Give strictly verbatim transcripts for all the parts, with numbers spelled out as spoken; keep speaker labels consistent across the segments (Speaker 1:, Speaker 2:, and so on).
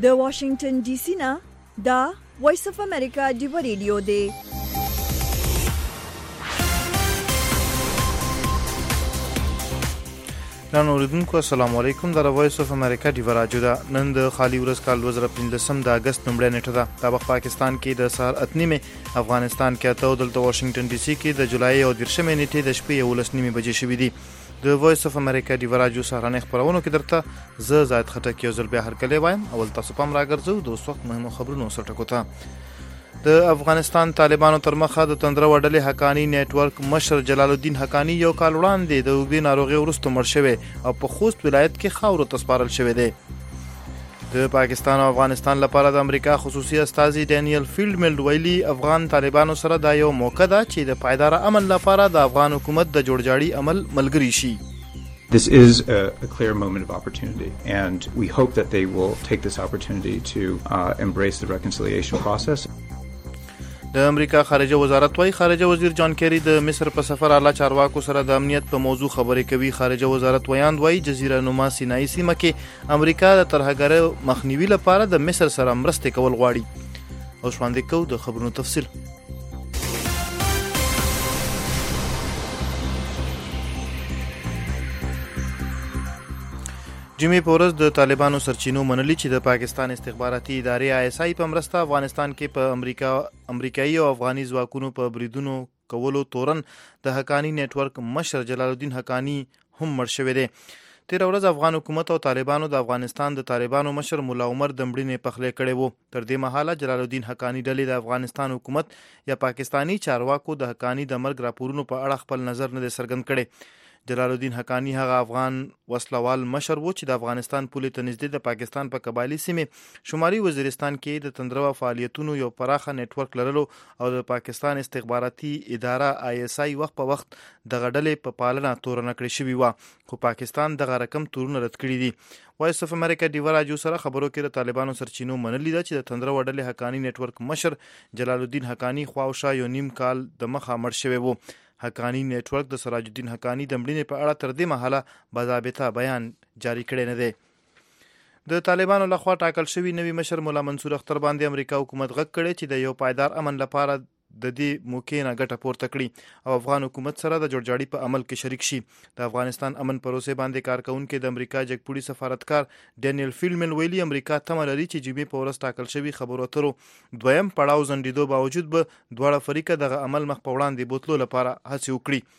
Speaker 1: د واشنگټن ډي سي نه دا وایس اف امریکا دی ریډیو دی.
Speaker 2: نن اوریدونکو السلام علیکم. د وایس اف امریکا دی راډیو دا نن د خالی ورځ کال دوه زره پنځلسم د اگست نومبر نیټه ده. د وخت پاکستان کې د سهار اتنیمه، افغانستان کې اته او دلته واشنگټن ډي سي کې د جولای او دیرشمه نیټه د شپې یولس نیمه بجې شوې دي. د وایس اف امریکا دی راډیو سهارنه خبرونه کې درته ز زائد خټک یو ځل بیا هر کله وایم. اول تاسو پام راګرځو د اوس وخت مهمو خبرونو سره ټکو ته. د افغانستان طالبانو تر مخه د تندر وډلې حقانی نیټورک مشر جلال الدین حقانی یو کال وړاندې د وګړي ناروغي ورسته مړ شوی او په خوست ولایت کې خاورو تسپارل شوی دی. د پاکستان او افغانستان لپاره د امریکا خصوصي استازي ډینیل فیلډملډ ویلي افغان طالبانو سره دا یو موقع ده چې د پایدار امن لپاره د افغان حکومت د جوړجاړي عمل ملګری شي.
Speaker 3: This is a, a clear moment of opportunity, and we hope that they will take this opportunity to uh, embrace the reconciliation process.
Speaker 2: د امریکا خارجه وزارت وايي خارجه وزیر جان کیری د مصر په سفر اعلی چارواکو سره د امنیت په موضوع خبرې کوي. خارجه وزارت ویاند وايي جزیره نما سینای سیمه کې امریکا د ترهګرۍ مخنیوي لپاره د مصر سره مرسته کول غواړي. او شواندې کو د خبرونو تفصیل. جمعې په ورځ د طالبانو سرچینو منلي چې د پاکستان استخباراتي ادارې آی اس آی په مرسته افغانستان کې په امریکا امریکایي او افغاني ځواکونو په بریدونو کولو تورن د حقانی نیټورک مشر جلال الدین حقانی هم مړ شوی دی. تیر ورځ افغان حکومت او طالبانو د افغانستان د طالبانو مشر مولا عمر دمړینې پخلې کړې وو. تر دې مهاله جلال الدین حقانی ډلې د افغانستان حکومت یا پاکستانی چارواکو د حقانی د مرګ راپورونو په اړه خپل نظر نه څرګند کړي. جلال الدین حقانی هغه افغان وسلوال مشر و چې د افغانستان پولې ته نږدې د پاکستان په قبایلی سیمې شمالي وزیرستان کې د تندرو فعالیتونو یو پراخه نیټورک لرلو او د پاکستان استخباراتي اداره آی اس آی وخت په وخت د غډلې په پالنه تورنه کړې شوې و، خو پاکستان دغه رقم تورونه رد کړي دي. وایس اف امریکا دی راډیو سره خبرو کې د طالبانو سرچینو منلي ده چې د تندرو وډلې حقانی نیټورک مشر جلال الدین حقانی خواوشا یو نیم کال د مخه مړ شوی و. حقانی نیټورک د سراج الدین حقانی د مړینې په اړه تر دې مهاله باضابطه بیان جاری کړی نه دی. د طالبانو لخوا ټاکل شوی نوی مشر مولا منصور اختر باندې امریکا حکومت غږ کړی چې د یو پایدار امن لپاره د دې موقع نه ګټه پورته کړي او افغان حکومت سره د جوړجاړي په عمل کې شریک شي. د افغانستان امن پروسې باندې کارکونکو د امریکا جګپوړي سفارتکار ډینیل فیلډمن ویلي امریکا تمه لري چې جمعې په ورځ ټاکل شوی خبرو اترو دویم پړاو ځنډېدو باوجود به دواړه فریقه دغه عمل مخ په وړاندې بوتلو لپاره هڅې وکړي.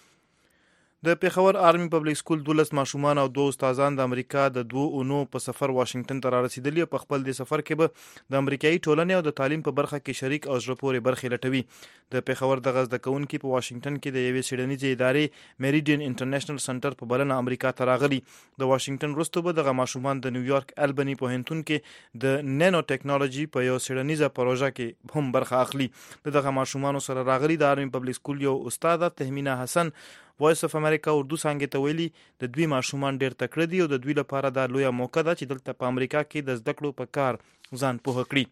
Speaker 2: د پیښور آرمي پبلک سکول دولس ماشومان او دوه استادان د امریکا د دوه اونو په سفر واشنگټن ته رارسیدلي او په خپل د سفر کې به د امریکایي ټولنې او د تعلیم په برخه کې شریک او زړه پورې برخې لټوي. د پیښور د غزد کونکي په واشنگټن کې د یوې سیډنیزې ادارې میریډین انټرنیشنل سنټر په بلنه امریکا ته راغلي. د واشنگټن وروسته به دغه ماشومان د نیویارک البني پوهنتون کې د نانو ټیکنالوژي په یو سیډنیزه پروژه کې هم برخه اخلي. دغه ماشومان سره راغلي د آرمي پبلک سکول یو استاد تهمینه حسن وایس اف امریکا اردو څانګې ته ویلي د دوی ماشومان ډېر تکړه دي او د دوی لپاره دا لویه موقع ده چې دلته په امریکا کې د زده کړو په کار ځان پوهه کړي.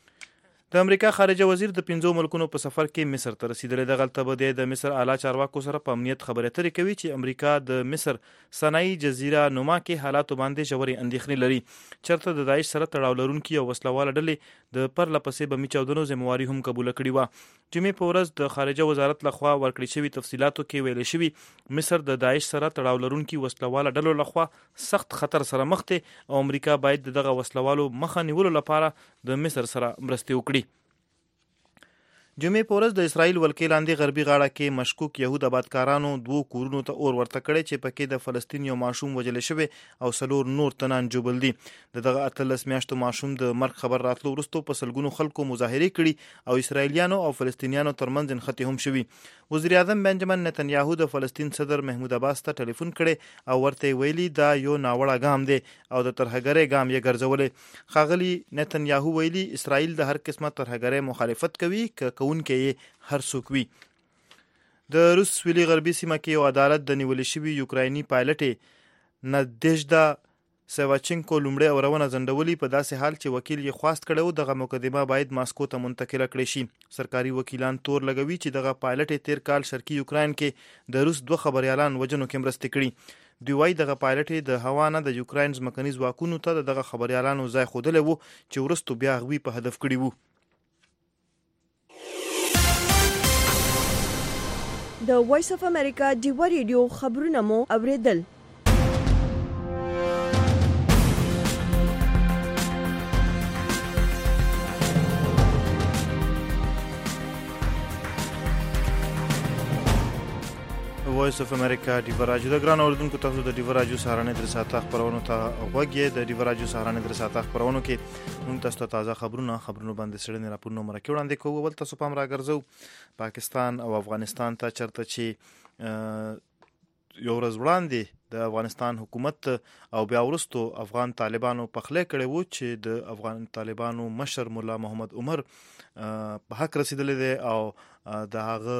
Speaker 2: د امریکا خارجه وزیر د پنځو ملکونو په سفر کې مصر ته رسیدلی. دغلته به د مصر اعلی چارواکو سره په امنیت خبرې اترې کوي چې امریکا د مصر سنای جزیره نما کې حالاتو باندې ژورې اندېښنې لري. چېرته د داعش سره تړاو لرونکي او وسلواله ډلې د پرله پسې بمي چاودنو ذمهواري هم قبوله کړې وه. جمعې په ورځ د خارجه وزارت لخوا ورکړې شوي تفصیلاتو کې ویل شوي مصر د داعش سره تړاو لرونکي وسلواله ډلو لخوا سخت خطر سره مخ دی او امریکا باید دغه وسلوالو مخه نیولو لپاره د مصر سره مرستې وکړي. جمعې په ورځ د اسرائیل ولکې لاندې غربي غاړه کې مشکوک یهود آبادکارانو دوو کورونو ته اور ورته کړی چې پکې د فلسطین یو ماشوم وژل شوی او څلور نور تنان جوبل دي. د دغه اتلس میاشتو ماشوم د مرګ خبر راتلو وروسته په سلګونو خلکو مظاهرې کړي او اسرائیلیانو او فلسطینیانو ترمنځ نښتې هم شوي. وزیر اعظم بنجامین نتنیاهو د فلسطین صدر محمود عباس ته ټلیفون کړی او ورته ویلي دا یو ناوړه ګام دی او د ترهګرۍ ګام یې ګرځولی. ښاغلي نتنیاهو ویلي اسرائیل د هر قسمه ترهګرۍ مخالفت کوي که کوونکی یې هر څوک وي. د روس سویلي غربي سیمه کې یو عدالت د نیول شوي یوکرایني پایلټې نادېژدا سیواچنکو لومړی اورونه ځنډولي په داسې حال چې وکیل یې خواست کړی و دغه مقدمه باید ماسکو ته منتقله کړې شي. سرکاري وکیلان تور لګوي چې دغه پایلټ تیر کال شرقي یوکراین کې د روس دوه خبريالان وژنو کې مرسته کړې. دوی وايي دغه پایلټ د هوا نه د یوکراین ځمکني ځواکونو ته دغه خبريالانو ځای ښودلی وو چې وروستو بیا هغوی په هدف کړي وو.
Speaker 1: د وایس اف امریکا ډیوه ریډیو خبرونه مو اوریدل.
Speaker 2: وایس اف امریکا ډیوه راډیو د ګران اوریدونکو تاسو د ډیوه راډیو سهارنۍ درې ساعته خبرونو ته غوږ یې. د ډیوه راډیو سهارنۍ درې ساعته خبرونو کې موږ تاسو ته تازه خبرونه خبرونو باندې څېړنې راپورونه مرکه وړاندې کوو. ول تاسو پام راګرځو پاکستان او افغانستان ته چرته چې یو ورځ وړاندې د افغانستان حکومت او بیا وروستو افغان طالبانو پخلی کړی وو چې د افغان طالبانو مشر مولا محمد عمر په حق رسیدلی دی او د هغه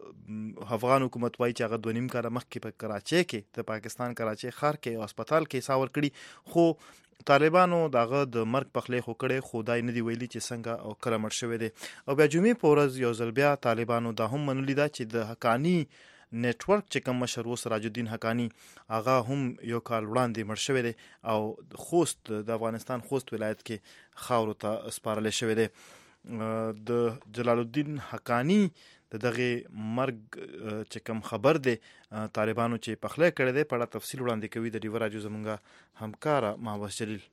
Speaker 2: افغان حکومت وایي چې هغه دوه نیم کاله مخکې په کراچۍ کې د پاکستان کراچۍ ښار کې او هسپتال کې حصه ورکړي، خو طالبانو دغه د مرګ پخلی خو کړی، خو دا یې نه دي ویلي چې څنګه او کله مړ شوی دی. او بیا جمعې په ورځ یو ځل بیا طالبانو دا هم منلي ده چې د حقاني نیټورک چې کوم مشر و سراج الدین حقانی هغه هم یو کال وړاندې مړ شوی دی او خوست د افغانستان خوست ولایت کې خاورو ته سپارل شوی دی. د جلال الدین حقانی د دغه مرګ چې کوم خبر دی طالبانو چې پخلی کړی دی په اړه تفصیل وړاندې کوي د ډیوه راډیو زموږ همکاره مهوش جلیل.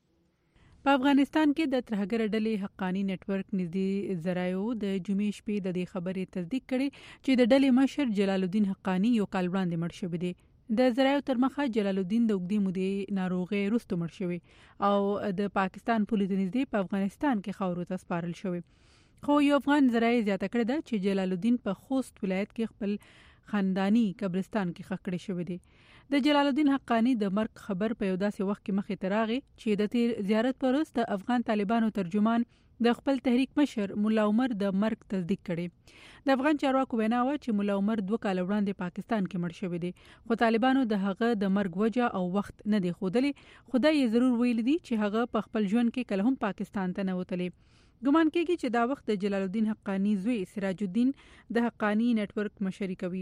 Speaker 4: په افغانستان کې د ترهګر ډلې حقانی نیټورک نږدې ذرایعو د جمعې شپې د دې خبرې تصدیق کړي چې د ډلې مشر جلال الدین حقانی یو کال وړاندې مړ شوی دی. د ذرایعو تر مخه جلال الدین د اوږدې مودې ناروغۍ وروسته مړ شوی او د پاکستان پولیسو نږدې په افغانستان کې خاورو ته سپارل شوی. خو یو افغان ذرایع زیاته کړې ده چې جلال الدین په خوست ولایت کې خپل خاندانی قبرستان کې ښخ کړی شوی دی. د جلال الدین حقانی د مرګ خبر په یو داسې وخت کې مخې ته راغی چې د تیر زیارت پر وروسته د افغان طالبانو ترجمان د خپل تحریک مشر مولا عمر د مرګ تصدیق کړي. د افغان چارواکو وینا وه چې مولا عمر دوه کاله وړاندې پاکستان کې مړ شوی دی، خو طالبانو د هغه د مرګ وجه او وخت نه دی ښودلی. خو دا یې ضرور ویلي دي چې هغه په خپل ژوند کې کله هم پاکستان ته نه وتلی. ګمان کېږي چې دا وخت د جلال الدین حقانی زوی سراج الدین د حقانی نیټورک مشري کوي.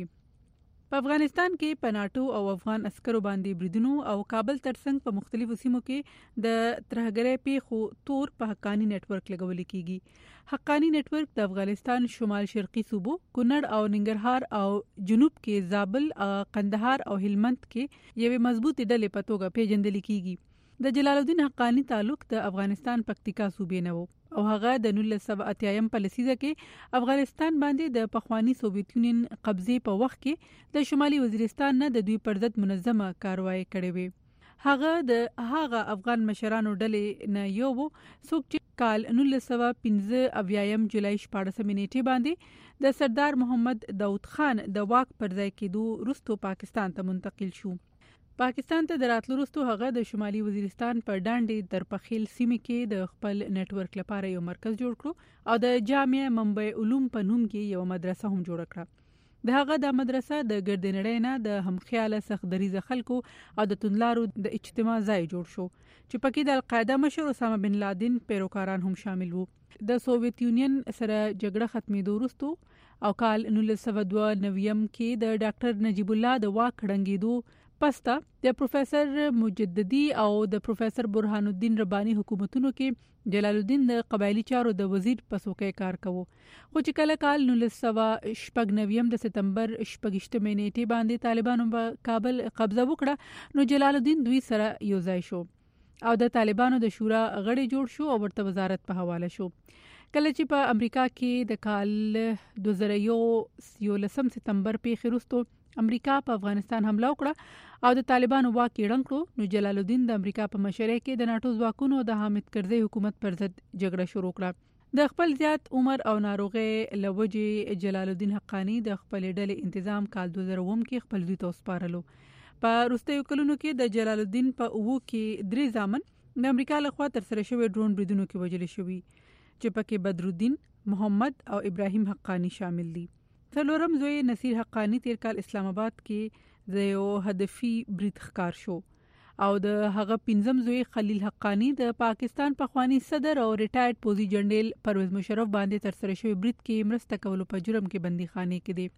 Speaker 4: په افغانستان کې په ناټو او افغان عسکرو باندې بریدونو او کابل ترڅنګ په مختلفو سیمو کې د ترهګرۍ پیښو تور په حقانی نیټورک لګول کېږي. حقانی نیټورک د افغانستان شمال شرقي صوبو کونړ او ننګرهار او جنوب کې زابل، قندهار او هلمند کې یوې مضبوطې ډلې په توګه پیژندل کېږي. د جلال الدین حقانی تعلق د افغانستان پکتیکا صوبې نه و او هغه د نولس سوه اتیایم په لسیزه کې افغانستان باندې د پخوانی سوویت یونین قبضې په وخت کې د شمالي وزیرستان نه د دوی پر ضد منظمه کاروایی کړې وي. هغه د هغه افغان مشرانو ډلې نه یو و څوک چې کال نولس سوه پنځه اویایم جولای شپاړسمې نیټې باندې د سردار محمد داود خان د واک پر ځای کېدو وروسته پاکستان ته منتقل شو. پاکستان ته د راتلو وروسته هغه د شمالي وزیرستان په ډانډې درپخیل سیمې کې د خپل نیټورک لپاره یو مرکز جوړ کړو او د جامعه منبع علوم په نوم کې یو مدرسه هم جوړ کړه. د هغه د مدرسه د ګردنړۍ نه د همخیاله سختدریزه خلکو او د توندلارو د اجتماع ځای جوړ شو چې پکې د القاعده مشر اسامه بن لادن پیروکاران هم شامل وو. د سوویت یونین سره جګړه ختمېدو وروسته او کال نولس سوه دوه نویم کې د ډاکټر نجیب الله د واک ړنګېدو پسته د پروفیسر مجددي او د پروفیسر برهان الدین رباني حکومتونو کې جلال الدین د قبایلی چارو د وزیر په څوکۍ کار کوو. خو چې کله کال نولس سوه شپږ نویم د سپتمبر شپږشتمې نیټې باندې طالبانو په کابل قبضه وکړه نو جلال الدین دوی سره یو ځای شو او د طالبانو د شورا غړی جوړ شو او ورته وزارت په حواله شو. کله چې په امریکا کې د کال دوه زره یولسم سپتمبر پیښې وروسته امریکا په افغانستان حمله وکړه او د طالبانو واک یې ړنګ کړو نو جلال الدین د امریکا په مشرۍ کې د ناټو ځواکونو د حامد کرزي حکومت پر ضد جګړه شروع کړه. د خپل زیات عمر او ناروغۍ له وجې جلال الدین حقانی د خپل ډلې تنظیم کال دوه زره اووم کې خپل زوی ته وسپارلو. په وروستیو کلونو کې د جلال الدین په اوو کې درې زامن د امریکا لخوا ترسره شوی ډرون بریدونو کې وژل شوي چې پکې بدرالدین، محمد او ابراهیم حقانی شامل دي. څلورم زوی نصیر حقانی تیر کال اسلام آباد کې د یو هدفي برید ښکار شو او د هغه پنځم زوی خلیل حقانی د پاکستان پخوانی صدر او ریټایرډ پوځي جنرال پرویز مشرف باندې ترسره شوی برید کې مرسته کولو په جرم کې بندي خانه کې دی.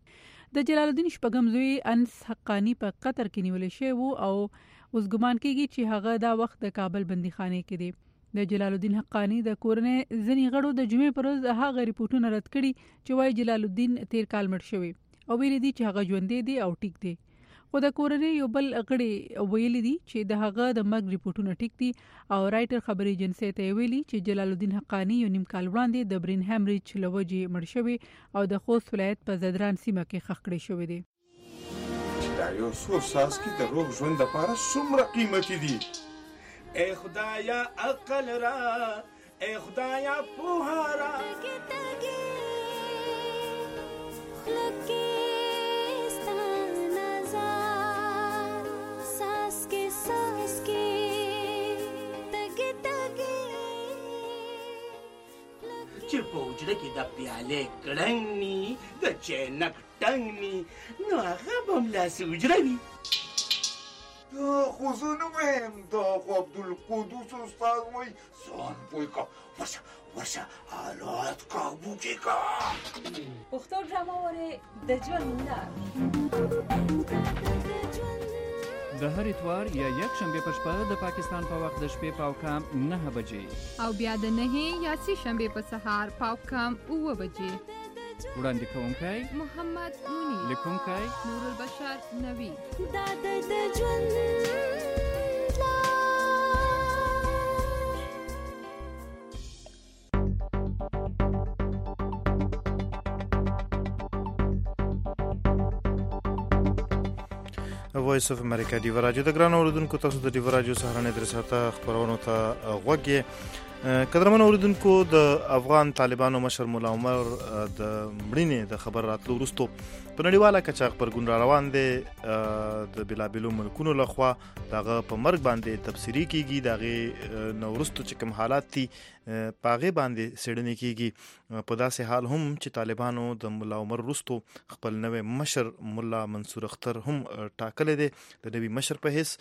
Speaker 4: د جلال الدین شپږم زوی انس حقانی په قطر کې نیول شوی وو او اوس ګمان کیږي چې هغه دا وخت د کابل بندیخانه کې دی. د جلال الدین حقانی د کورنۍ ځینې غړو د جمعې پر ورځ هغه ریپورتونه رد کړي چې وايي جلال الدین تیر کال مړ شوی او ویلي دي چې هغه ژوندی دی او ټیک دی. خو د کورنۍ یو بل غړي ویلي دي چې د هغه د مرګ ریپورتونه ټیک دي او رائټر خبري ایجنسی ته ویلي چې جلال الدین حقانی یو نیم کال وړاندې د برین هیمریج لوجې مړ شوی او د خوست ولایت په زدران سیمه کې ښخ کړی شوی دی.
Speaker 5: دا یو څو ساس کې د روغ ژوند لپاره څومره قیمتي دي. ای خدایا عقل را ای خدایا پوها را
Speaker 6: چې په وجره کې د پیالې کړنګ ني د چینک ټنګ ني نو هغه به ملاسې وجره وي.
Speaker 5: دا خو زه نه وایم، دا خو عبدالقدوس استاد وایي ځان پوه کا ورشه ورشه حالات قابو کې کا.
Speaker 7: پښتو ډرامه وره د ژوند
Speaker 8: د هر اتوار یا یک شنبه په شپه د پاکستان په وخت د شپې پاو کام نه بجې
Speaker 9: او بیا د نه یا سی شنبه په سهار پاو کام اوه بجې.
Speaker 8: وړاندې کوونکی
Speaker 9: محمد منیر،
Speaker 8: لیکونکی
Speaker 9: نور البشر نوی.
Speaker 10: دا د ژوند
Speaker 2: وایس اف امریکا دی ورجو د ګران اوردونکو تاسو د دی ورجو سهارنې درساته خبرونو ته غوږی. قدرمن اوردونکو د افغان طالبانو مشر مولا عمر د مړینې د خبر راتلو وروسته په نړیواله کچه خبرګون را روان دي. د بلابلو ملکونو لخوا دغه په مرګ باندې تفسیری کیږي، دغه نو وروسته چې کوم حالات دي پاغه باندې سړنې کیږي. په داسې حال هم چې طالبانو د مولا عمر وروسته خپل نوې مشر مولا منصور اختر هم ټاکل دي د نوې مشر په هیڅ.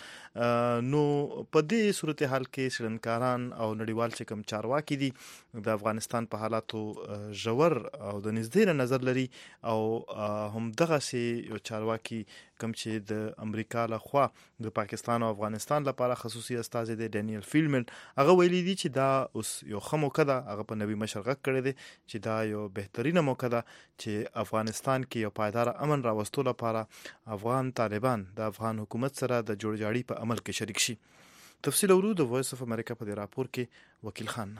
Speaker 2: نو په دې صورتحال کې سړنکاران او نړیوال چې کوم چارواکي دي د افغانستان په حالاتو ژور او د نږدې نظر لري او هم دغه سي یو چارواکي کوم چې د امریکا لخوا د پاکستان او افغانستان لپاره خصوصي استاذ دی ډینیل فیلمن، هغه ویلي دي چې دا اوس یو ښه موقع ده، هغه په نوي مشر غږ کړی دی چې دا یو بهترینه موقع ده چې افغانستان کې یو پایدار امن راوستو لپاره افغان طالبان د افغان حکومت سره د جوړجاړي په عمل کې شریک شي. تفصیل ورو د وایس اف امریکا په دې راپور کې وکیل خان.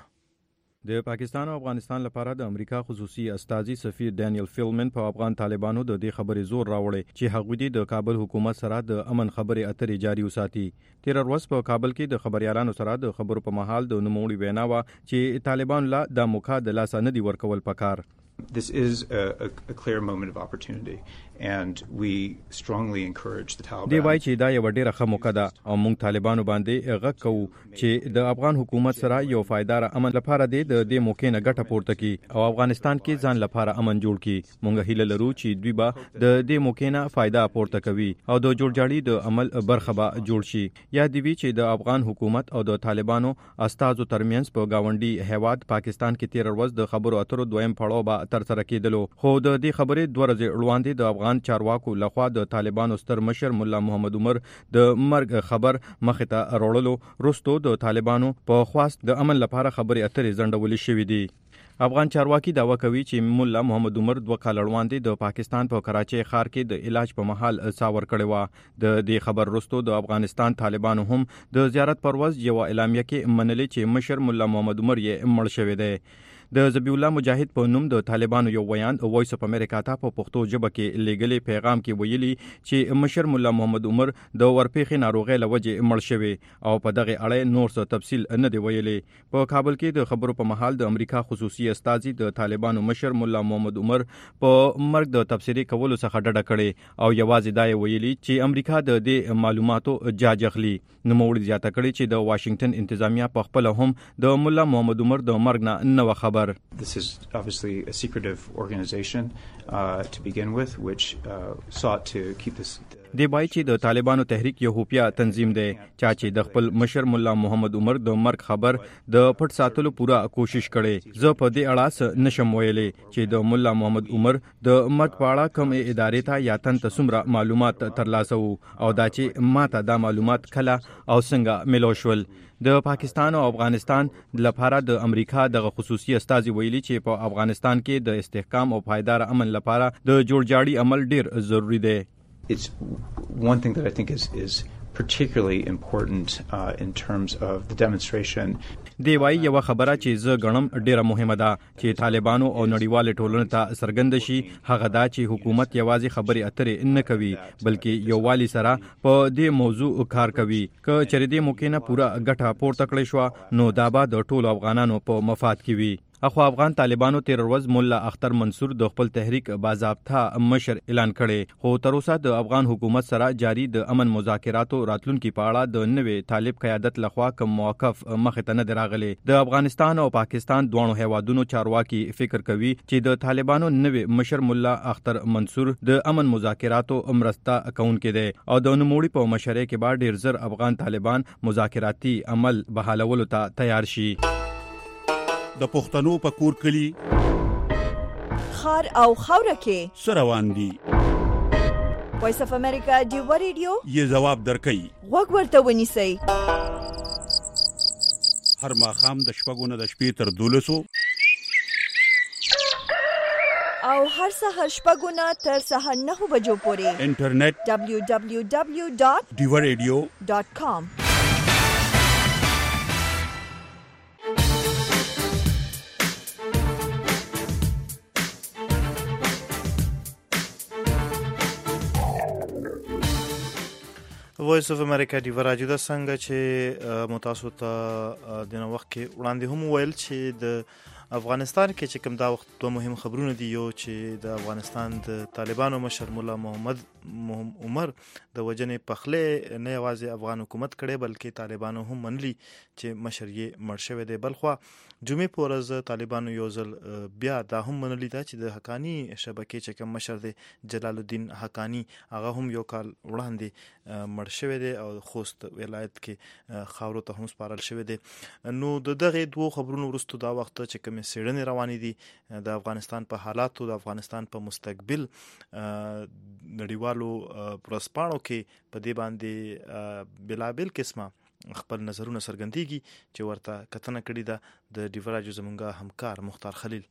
Speaker 11: د پاکستان او افغانستان لپاره د امریکا خصوصي استازي سفیر ډینیل فیلمن په افغان طالبانو د دې خبرې زور راوړی چې هغوی د کابل حکومت سره د امن خبرې اترې جاري وساتي. تیر ورځ په کابل کې د خبريالانو سره د خبرو په محل د نوموړي وینا وا چې طالبان لا د موقع د لاس نه دی ورکول پکار.
Speaker 3: This is a, a, a clear moment of opportunity and we strongly encourage the Taliban.
Speaker 11: دی وای چې دا یو ډیره ښه موقع ده او موږ طالبانو باندې غږ کوو چې د افغان حکومت سره یو فایدار امن لپاره دی د دې موقع نه ګټه پورته کړي او افغانستان کې ځان لپاره امن جوړ کړي. موږ هیله لرو چې دوی به د دې موقع نه فایده پورته کوي او د جوړجاړي د عمل برخه به جوړ شي. یا دی وی چې د افغان حکومت او د طالبانو استازو ترمنځ په گاونډي هیواد پاکستان کې تیر ورځ د خبرو اترو دویم پړاو به تر سره کېدلو. خو د دې خبرې دوه ورځې وړاندې د افغان چارواکو لخوا د طالبانو ستر مشر مولا محمد عمر د مرګ خبر مخې ته راوړلو وروسته د طالبانو په خواست د امن لپاره خبرې اترې ځنډولې شوې دي. افغان چارواکي دعوا کوي چې مولا محمد عمر دوه کال وړاندې د پاکستان په کراچۍ ښار کې د علاج په محل ساور کړی و. د دې خبر وروسته د افغانستان طالبانو هم د زیارت پر ورځ یو اعلامیه کې منلې چې مشر مولا محمد عمر یې مړ شوی دی. د ذبیح الله مجاهد په نوم د طالبانو یو بیان وایس اف امریکا ته په پښتو ژبه کې لیږلي پیغام کې ویلي چې مشر مولا محمد عمر د ورپېښې ناروغۍ له وجې مړ شوی او په دغه اړه نور څه تفصیل نه دی ویلي. په کابل کې د خبرو په محل د امریکا خصوصي استازي د طالبانو مشر مولا محمد عمر په مرګ د تفسیری کولو څخه ډډه کړې او یوازې دا ویلي چې امریکا د دې معلوماتو جاج اخلي. نوموړي زیاته کړې چې د واشنگټن انتظامیه په خپل هم د مولا محمد عمر د مرګ نه نه خبر.
Speaker 3: This is obviously a secretive organization uh, to begin with, which uh, sought to keep this.
Speaker 11: دی وایي چې د طالبانو تحریک یو هوپیا تنظیم دی چا چې د خپل مشر مولا محمد عمر د مرګ خبر د پټ ساتلو پوره کوشش کړي. زه په دې اړه نشم ویلي چې د مولا محمد عمر د مرګ په اړه کوم ادارې ته یا تن ته څومره معلومات ترلاسه وو او دا چې ماته دا معلومات کله او څنګه ملو شول. د پاکستان او افغانستان لپاره د امریکا د خصوصي استازي ویلي چې په افغانستان کې د استحکام او پایدار امن لپاره د جوړجاړي عمل ډیر ضروری دی.
Speaker 3: It's one thing that I think is is particularly important uh, in terms of the demonstration.
Speaker 11: دی وايي یو خبره چې زه غنم ډیره مهمه ده چې طالبانو او نړیوال ټولنې ته څرګند شي هغه دا چې حکومت یوازې خبرې اترې نه کوي بلکې یووالي سره په دې موضوع کار کوي. که چېرې دې موقع نه پوره ګټه پورته کړې شو نو دا به د ټولو افغانانو په مفاد کې وي. اخو افغان طالبانو تیر ورځ مولا اختر منصور د خپل تحریک باضابطه مشر اعلان کړي خو تر اوسه د افغان حکومت سره جاری د امن مذاکراتو راتلونکي په اړه د نوې طالب قیادت لخوا کوم موقف مخه ته نه دراغلي. د افغانستان او پاکستان دوه هیوادونو چارواکي فکر کوي چې د طالبانو نوې مشر مولا اختر منصور د امن مذاکراتو امرسته کوونکی دی او د نوموړي په مشرۍ کې به ډیر زر افغان طالبان مذاکراتي عمل بحالولو ته تیار شي.
Speaker 12: د پښتنو په کور کلی
Speaker 1: خار او خوره کې
Speaker 12: سروان دي.
Speaker 1: وایس اف امریکا ډیو ریډیو
Speaker 12: یې جواب درکړي
Speaker 1: وګ ورته ونیسئ.
Speaker 12: هر ماښام د شپږو نه د شپې تر دولسو
Speaker 1: او هر سهار شپږو نه تر سهار نهو بجو پورې
Speaker 12: انټرنیټ
Speaker 1: دبلیو دبلیو دبلیو ډاٹ
Speaker 12: ډیو ریډیو
Speaker 1: ډاٹ کام.
Speaker 2: وایس اف امریکا دی راجو د څنګه چې متاسو ته د وخت کې وړاندې هم ویل چې د افغانستان کې چې کوم دا وخت دوه مهم خبرونه دي. یو چې د افغانستان د طالبانو مشر مولا محمد عمر د وجنې پخلې نه یوازې افغان حکومت کړي بلکې طالبانو هم منلي چې مشر یې مړ شوی دی. بلخوا جمعې په ورځ طالبانو یو ځل بیا دا هم منلي ده چې د حقانی شبکې چې کوم مشر دی جلال الدین حقانی هغه هم یو کال وړاندې مړ شوی دی او خوست ولایت کې خاورو ته هم سپارل شوی دی. نو د دغه دوه خبرونو وروسته دا وخت چې کوم سیړنې روانې دي د افغانستان په حالاتو د افغانستان په مستقبل نړیوالو پرسپاڼو کې په دې باندې بلابل قسمه خپل نظرونه څرګندېږي چې ورته کتنه کړې ده د ډیوراجو زمونږ همکار مختار خلیل.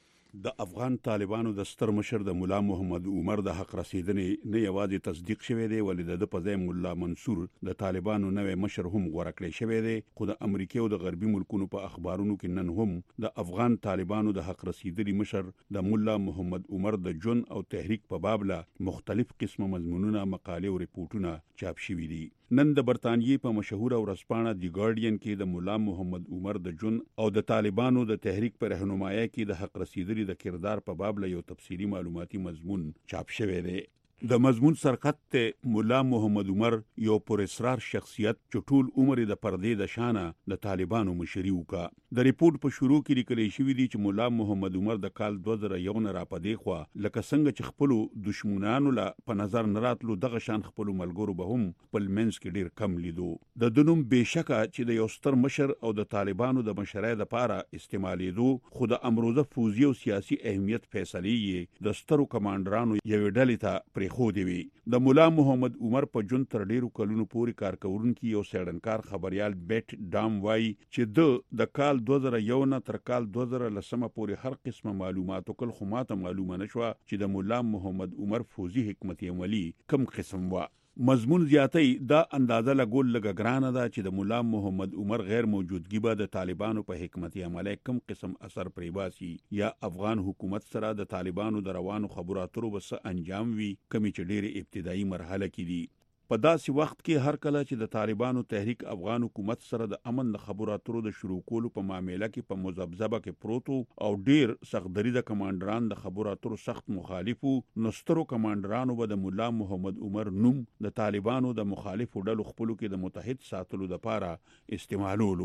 Speaker 12: د افغان طالبانو د ستر مشر د مولا محمد عمر د حق رسیدنې نه یوازې تصدیق شوی دی ولې د په ځای مولا منصور د طالبانو نوې مشر هم غوړه کړی شوی دی. خو د امریکا او د غربي ملکونو په اخبارونو کې نن هم د افغان طالبانو د حق رسیدلي مشر د مولا محمد عمر د جون او تحریک په باب له مختلف قسمه مضمونونه مقالې او ریپورتونه چاپ شوي دي. نن د برتانیې په مشهوره ورځپاڼه دی ګارډین کې د مولا محمد عمر د جون او د طالبانو د تحریک پر رهنمایي کې د حق رسیدلي د کردار په باب له یو تفصیلی معلوماتي مضمون چاپ شوی دی. د مضمون سرخط ته مولا محمد عمر یو پر اصرار شخصیت چې ټول عمر د پردې د شانه د طالبانو مشري وکا. د ریپورت په شروع کې لیکل شوی دی چې مولا محمد عمر د کال دوه زره یو نه را پدې خو لکه څنګه چې خپل دشمنانو لا په نظر نراتلو دغه شان خپل ملګرو به هم په منځ کې ډیر کم لیدو. د دنوم بشکه چې د یو ستر مشر او د طالبانو د مشرۍ لپاره استعمالېدو خو د امروزه فوزي او سیاسي اهمیت فیصلې د سترو کمانډرانو یو ډلې ته خو دی وی. د مولا محمد عمر په جون تر ډیرو کلونو پورې کارکونکي یو سړنکار خبريال بیت ډام وای چې د د کال دوه زره یو نه تر کال دوه زره لسمه پورې هر قسمه معلوماتو کل خو ماته معلومه نشو چې د مولا محمد عمر فوزي حکمت عملی کم قسم وا. مضمون زیاتی دا اندازه لګول لګ ګرانه ده چې د مولا محمد عمر غیر موجودګي به د طالبانو په حکمت عملی کم قسم اثر پرې باسي یا افغان حکومت سره د طالبانو د روانو خبرو اترو بس انجام وي کمی چې ډېری ابتدایي مرحله کې دي. په داسې وخت کې هر کله چې د طالبانو تحریک افغان حکومت سره د امن د خبرو اترو د شروع کولو په معاملې کې په مذبذبه کې پروتو او ډیر سخت دریده کمانډران د خبرو اترو سخت مخالفو نسترو کمانډرانو به د مولا محمد عمر نوم د طالبانو د مخالفو ډلو خپلو کې د متحد ساتلو لپاره استعمالولو.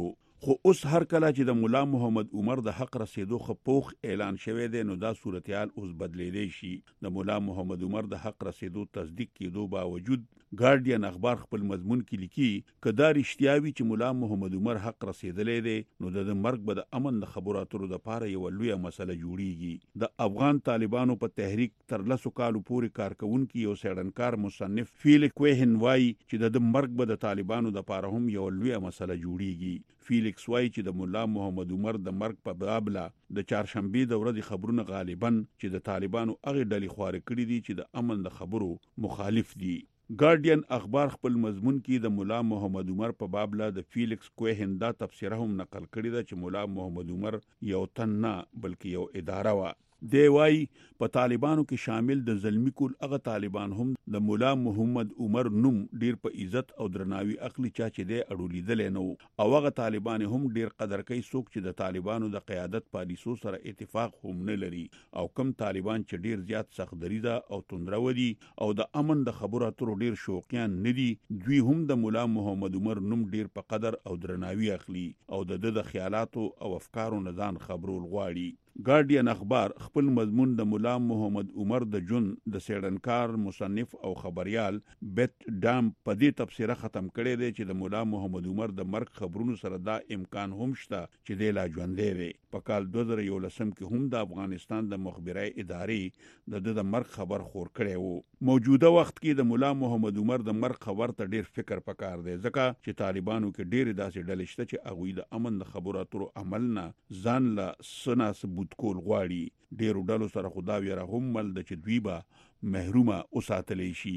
Speaker 12: خو اوس هر کله چې د مولا محمد عمر د حق رسیدو خپوخ اعلان شوی دی نو دا صورتحال اوس بدلیدلی شي. د مولا محمد عمر د حق رسیدو تصدیق کېدو باوجود ګارډین اخبار خپل مضمون کې لیکي که دا رښتیا وي چې مولا محمد عمر حق رسیدلی دی نو د مرګ به د امن د خبرو اترو دپاره یوه لویه مسله جوړیږي. د افغان طالبانو په تحریک تر لسو کالو پورې کارکوونکي یو څېړنکار مصنف فیلکس کوهن وایي چې د ده مرګ به د طالبانو دپاره هم یوه لویه مسله جوړیږي. فیلکس وایي چې د مولا محمد عمر د مرګ په بابله د چهارشنبې د ورځې خبرونه غالبا چې د طالبانو هغې ډلې خواره کړي دي چې د امن د خبرو مخالف دي. ګارډین اخبار خپل مضمون کې د مولا محمد عمر په بابله د فیلکس کوهن دا تبصره هم نقل کړې ده چې مولا محمد عمر یو تن نه بلکې یو اداره وه. دی وایي په طالبانو کې شامل د زلمی کول هغه طالبان هم د مولا محمد عمر نوم ډیر په عزت او درناوي اخلي چا چې دی اړولیدلی نه او هغه طالبان هم ډیر قدر کوي څوک چې د طالبانو د قیادت پالیسو سره اتفاق هم نه لري او کم طالبان چې ډیر زیات سختدریده او توندرو دي او د امن د خبرو اترو ډیر شوقیان نه دي دوی هم د مولا محمد عمر نوم ډیر په قدر او درناوي اخلي او د د خیالاتو او افکارو نه ځان خبرول غواړي. ګارډین اخبار خپل مضمون د مولا محمد عمر د جون د څېړنکار مصنف او خبريال بیت ډام په دې تبصره ختم کړی دی چې د مولا محمد عمر د مرګ خبرونو سره دا امکان هم شته چې دی لا ژوندی دی. په کال دوه زره یولسم کې هم د افغانستان د مخبري ادارې د د مرګ خبر خور کړی وو. موجوده وخت کې د مولا محمد عمر د مرګ خبر ته ډیر فکر پکار دی ځکه چې طالبانو کې ډیر داسې ډلې شته چې هغوی د امن د خبرو اترو عمل نه ځان له څه ثبوت کول غواړي. ډیرو ډلو سره خدا ویره هم مل د چې دوی به محرومه وساتلی شي.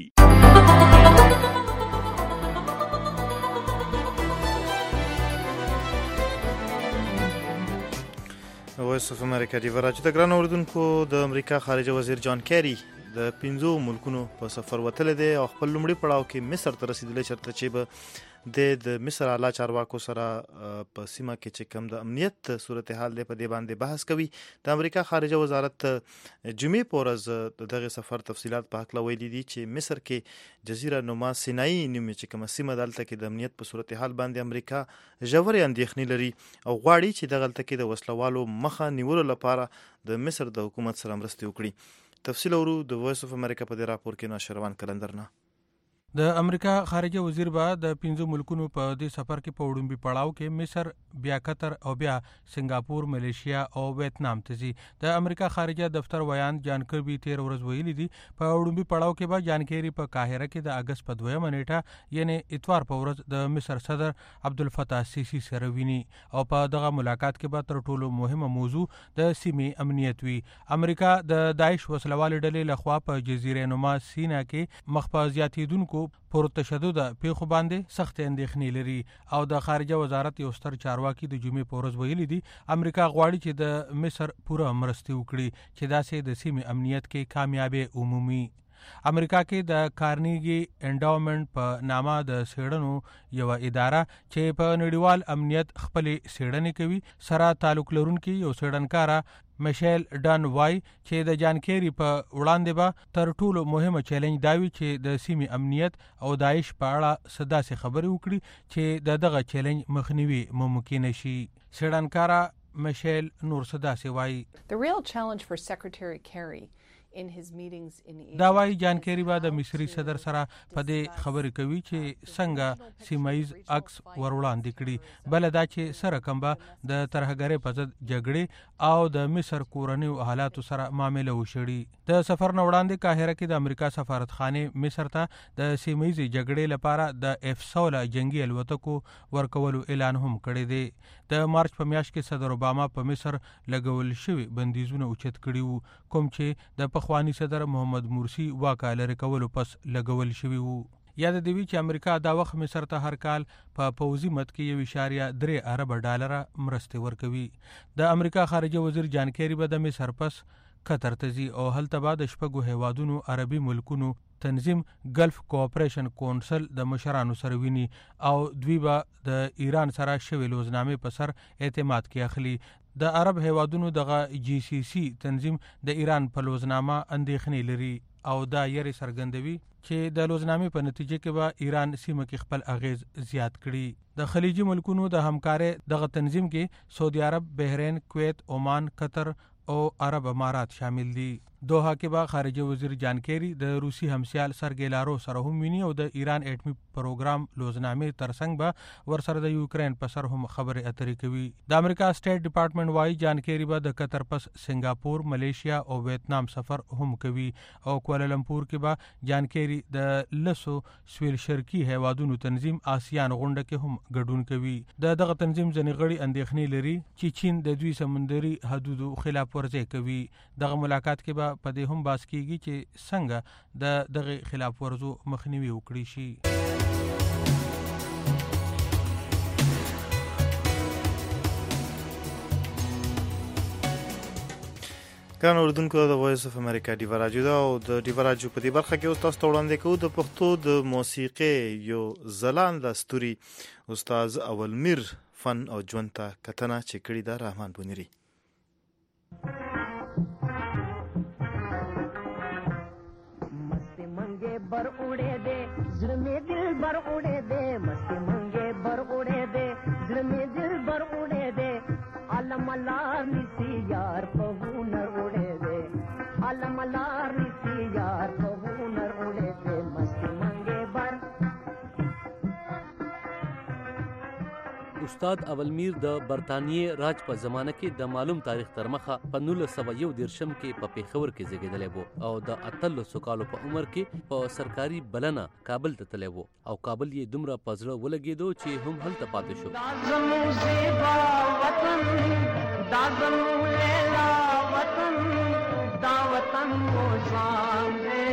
Speaker 2: وایس اف امریکا دی ورچ د ګران اوردونکو د امریکا خارجه وزیر جان کیری د پنځو ملکونو په سفر وتلی دی او خپل لومړي پړاو کې مصر ته رسیدلی چېرته چې به د مصر اعلی چارواکو سره په سیمه کې چې کوم د امنیت صورتحال دی په دې باندې بحث کوي. د امریکا خارجه وزارت جمعې په ورځ د دغه سفر تفصیلات په هکله ویلي دي چې مصر کې جزیره نما سینایي نومې چې کومه سیمه دلته کې د امنیت په صورتحال باندې امریکا ژورې اندېښنې لري او غواړي چې دغلته کې د وسلوالو مخه نیولو لپاره د مصر د حکومت سره مرستې وکړي. تفصیل اورو د وایس اف امریکا په دې راپور کې ناشروان کلندر نه.
Speaker 13: د امریکا خارجه وزیر به د پنځو ملکونو په دې سفر کې په وړومبي پړاو کې مصر، بیا قطر او بیا سنگاپور، ملیشیا او ویتنام ته ځي. د امریکا خارجه دفتر ویان جان کربي تیر ورځ ویلي دي په وړومبي پړاو کې به جان کیری په قاهره کې د اگست په دویمه نیټه یعنی اتوار په ورځ د مصر صدر عبدالفتاح سیسی سره ویني او په دغه ملاقات کې به تر ټولو مهمه موضوع د سیمې امنیت وي. امریکا د داعش وسلوال ډلې لخوا په جزیره نما سینا کې مخ په زیاتیدونکو پر تشدد پیښو باندې سخت اندېښنې لري او د خارجه وزارت یو ستر چارواکي د جمعې په ورځ ویلي دي امریکا غواړي چې د مصر پوره مرستې وکړي چې داسې د سیمې امنیت کې کامیابې عمومي. امریکا کې د کارنیګي انډاومنټ په نامه د څېړنو یو اداره چې په نړیوال امنیت خپلې څېړنې کوي سره تعلق لرونکي یو څېړنکاره میشیل ډان وای چې د جان کیری په وړاندې به تر ټولو مهمه چیلنج دا وي چې د سیمې امنیت او داعش په اړه څه داسې خبرې وکړي چې د دغه چیلنج مخنیوي ممکن شي. څېړنکاره میشیل نور څه داسې وایي.
Speaker 14: The real challenge for Secretary Kerry
Speaker 13: دا وایي جان کیری به د مصري صدر سره په دې خبرې کوي چې څنګه سیمایز عکس ور وړاندې کړي بل دا چې سره کم به د ترهګرۍ په ضد جګړې او د مصر کورنیو حالاتو سره معامله وشړي. د سفر نه وړاندې قاهره کې د امریکا سفارتخانې مصر ته د سیمایزي جګړې لپاره د اف سوله جنگي الوتکو ورکولو اعلان هم کړی دی. د مارچ په میاشت کې صدر اوباما په مصر لګول شوي بندیزونه اوچت کړي وو کوم چې د پخوانی صدر محمد مرسی واکه لرې کولو پس لګول شوي وو. یاد دی چې امریکا دا وخت مصر ته هر کال په پوځي مد کې یو اشاریه درې ارب ډالر مرستې ورکوي. د امریکا خارجه وزیر جان کیری به د مصر پس قطر ته ځي او هلته به د شپږو هیوادونو عربي ملکونو تنظیم ګلف کوآپریشن کونسل د مشرانو سره ویني او دوی به د ایران سره شوی لوزنامې په سر اعتماد کې اخلي. د عرب هیوادونو دغه جی سی سی تنظیم د ایران په لوزنامه اندېښنې لري او دا یې څرګندوي چې د لوزنامې په نتیجه کې به ایران سیمه کې خپل اغیز زیات کړي. د خلیجي ملکونو د همکارۍ دغه تنظیم کې سعودي عرب، بحرین، کویت، عمان، قطر او عرب امارات شامل دي. دوحه کې به خارجه وزیر جان کیری د روسي همسیال سرګی لاروف سره هم ویني او د ایران اټمی پروګرام لوزنامې ترڅنګ به ورسره د یوکرين په سر هم خبرې اترې کوي. د امریکا سټیټ ډپارټمنټ وايي جان کیری به د قطر پس سنگاپور، ملیشیا او ویتنام سفر هم کوي او کوالالمپور کې به جان کیری د لسو سویل شرقي هیوادونو تنظیم آسیان غونډه کې هم ګډون کوي. د دغه تنظیم ځنې غړي اندېښنې لري چې چین د دوی سمندري حدودو خلاف ورزي کوي. دغه ملاقات کې به په دې هم باس کیږي چې څنګه د دغه خلاف ورزو مخنیوي وکړي شي.
Speaker 2: ګران اردوونکو، د وایس اف امریکا ډیوا راډیو ده او د ډیوا راډیو په دې برخه کې اوس تاسو ته وړاندې کوو د پښتو د موسیقۍ یو ځلانده ستوري استاد اولمیر فن او ژوند ته کتنه چې کړې ده رحمان بونیری.
Speaker 15: बर उड़े दे दिल में दिल बर उड़े दे मस्त मंगे बर उड़े दे दिल में दिल बर उड़े दे आलम अलार निसी यार पवूनर उड़े दे आलम अलार निसी यार पवूनर उड़े दे मस्त मंगे बर.
Speaker 16: استاد اولمیر د برطانیې راج په زمانه کې د معلوم تاریخ تر مخه په نولس سوه یو دېرشم کې په پیښور کې زیږېدلی و او د اتلسو کالو په عمر کې په سرکاري بلنه کابل ته تللی و او کابل یې دومره په زړه ولګېدو چې هم هلته پاتې شو.
Speaker 15: دا زموږ زیبا وطن، دا زموږ لیلا وطن، دا وطن مو ځان دی.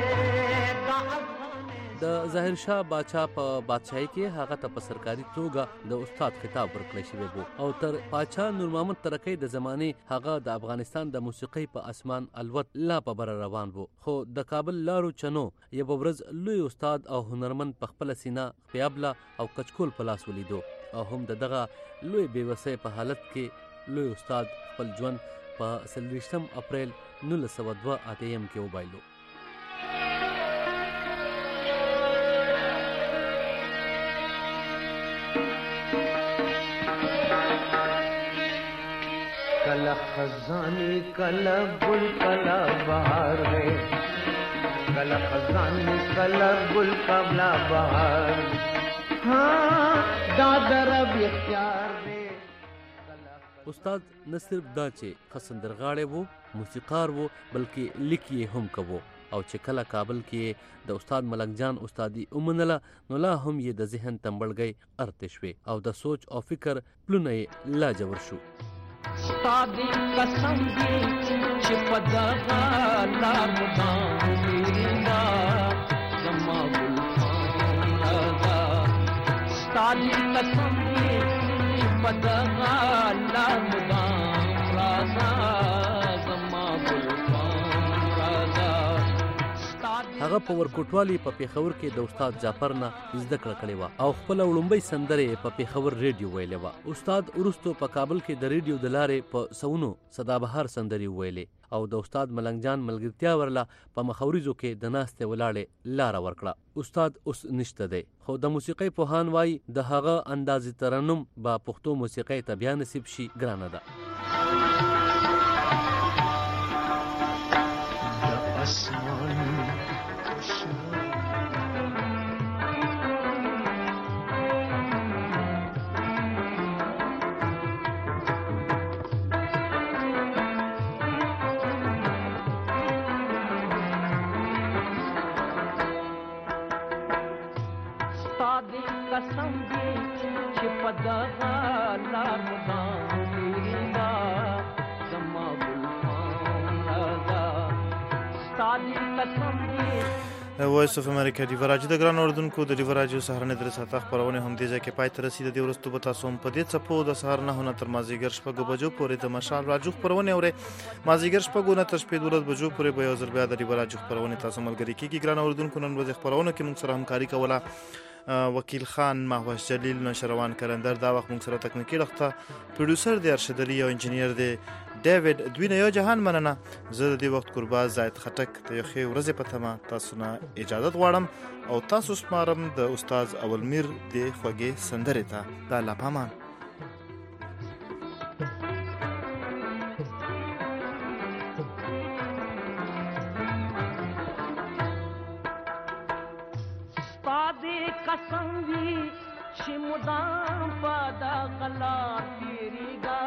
Speaker 16: د ظاهر شاه باچا په بادشاہي کې هغه ته په سرکاري توګه د استاد خطاب ورکړی شوی و او تر پاچا نور محمد ترکی د زمانې هغه د افغانستان د موسیقۍ په اسمان الوت لا په بر روان و. خو د کابل لارو چنو یو ورځ لوی استاد او هنرمند په خپل سینه پیابلا او کچکول په لاس ولیدو او هم دغه لوی بیوسۍ په حالت کې لوی استاد خپل ژوند په څلوېښتم اپریل نولس سوه دوه اتیم کې وبایلو.
Speaker 15: कला खजानी कला गुल कला बहार रे, कला खजानी कला गुल कला बहार, हाँ दादर अब इख्तियार रे.
Speaker 16: استاد نه صرف دا چې ښه سندرغاړی و، موسیقار و، بلکې لیک یې هم کوو او چې کله کابل کې د استاد ملنګ جان استادي ومنله نو لا هم یې د ذهن تنبړګۍ ارتې شوې او د سوچ او فکر پلونه یې لا جوړ شو.
Speaker 15: ستادی قسم دی چې په دغه لار مدام وینا زما ګلخان راځه. ستادی قسم دی چې په دغه لار مدام راځه زما ګلخان راځه.
Speaker 16: هغه په ورکوټوالي په پیښور کې د استاد جعفر نه زده کړه کړې وه او خپله وړومبۍ سندرې په پیښور ریډیو ویلې وه. استاد وروستو په کابل کې د ریډیو د لارې په سونو سدابهار سندرې وویلې او د استاد ملنګ جان ملګرتیا ورله په مخوریزو کې د ناستې ولاړې لاره ورکړه. استاد اوس نشته دی خو د موسیقۍ پوهان وایي د هغه اندازې ترنم به پښتو موسیقۍ ته بیا نصیب شي ګرانه ده.
Speaker 15: قسم دی چې په دغه لار مدام وینا زما ګلخان راځه. ستادی قسم دی.
Speaker 2: وایس اف امریکا ډیوا راډیو د ګران اردوونکو د ډیوا راډیو سهارنۍ درې ساعته خپرونه هم دې ځای کې پای ته رسېده. دې وروستو به تاسو هم په دې څپو د سهار نهو نه تر مازدیګر شپږو بجو پورې د مشال راډیو خپرونې اورئ. مازدیګر شپږو نه تر شپې دولس بجو پورې به یو ځل بیا د ډیوا راډیو خپرونې تاسو ملګري کېږي. ګران اردوونکو نن ورځې خپرونو کې موږ سره همکاري کوله وکیل خان، مهوش جلیل، نوشروان کلندر. دا وخت موږ سره تکنیکي لخته پروډوسر دی ارشد علي او انجینیر دی ډیوډ دوی نه یو جهان مننه. زه د دې وخت قربا زاید خټک ته یو ښې ورځې په تمه تاسو نه اجازت غواړم او تاسو سپارم د استاد اولمیر د خوږې سندرې ته. د الله پامان.
Speaker 15: قسم وی چې مدام پادا غلا تیری گا